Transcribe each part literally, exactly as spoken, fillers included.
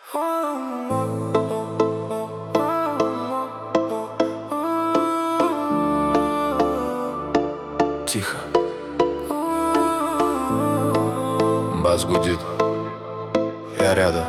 Тихо. Бас гудит. Я рядом.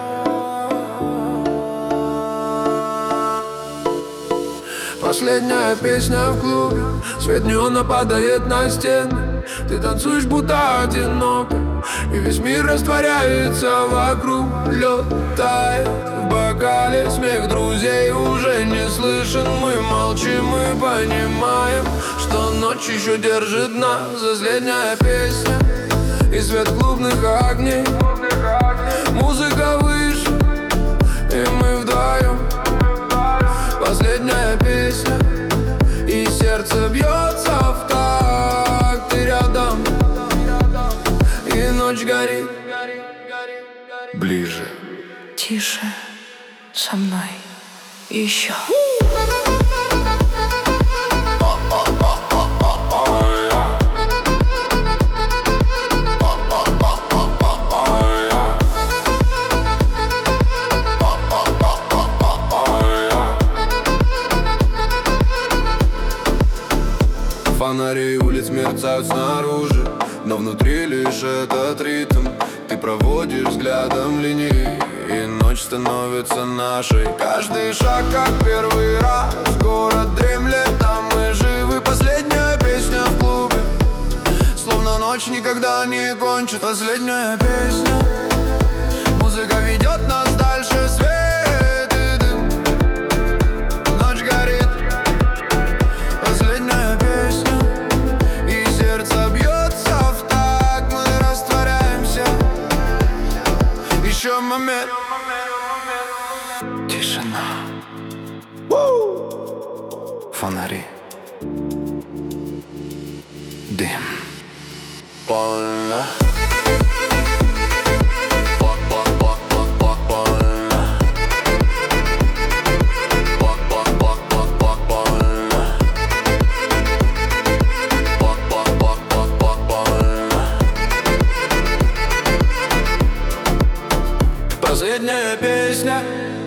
Последняя песня в клубе, свет неона падает на стены. Ты танцуешь будто одиноко, и весь мир растворяется вокруг. Лед тает в бокале, смех друзей уже не слышен. Мы молчим, мы понимаем, что ночь еще держит нас. Последняя песня и свет клубных огней. Музыка выше, и мы вдвоем. Последняя песня, и сердце бьется в такт. Ты рядом, и ночь горит. Ближе. Тише со мной еще. Фонари улиц мерцают снаружи, но внутри лишь этот ритм. Ты проводишь взглядом линии, и ночь становится нашей. Каждый шаг как первый раз. Город дремлет, а мы живы. Последняя песня в клубе, словно ночь никогда не кончит. Последняя песня, музыка ведет нас дальше. Свет и дым, ночь горит. Последняя песня, и сердце бьется в такт. Мы растворяемся. Еще момент. Тишина. Фонари. Дым. Больно. Последняя песня,